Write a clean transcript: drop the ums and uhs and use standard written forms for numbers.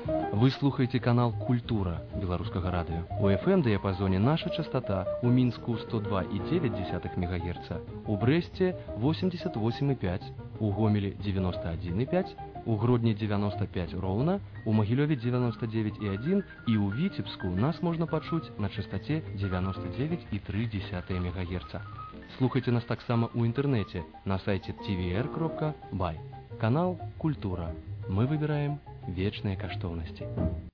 Вы слухаеце канал «Культура» беларускага радыё. У FM-дыяпазоне наша частота ў Мінску 102,9 МГц, у Брэсце 88,5, у Гомелі 91,5, у Гродні 95 роўна, у Магілёве 99,1 і ў Віцебску нас можна пачуць на частоце 99,3 МГц. Слухайце нас таксама ў інтэрнэце на сайце tvr.by. Канал «Культура». Мы выбираем вечные каштоўнасці.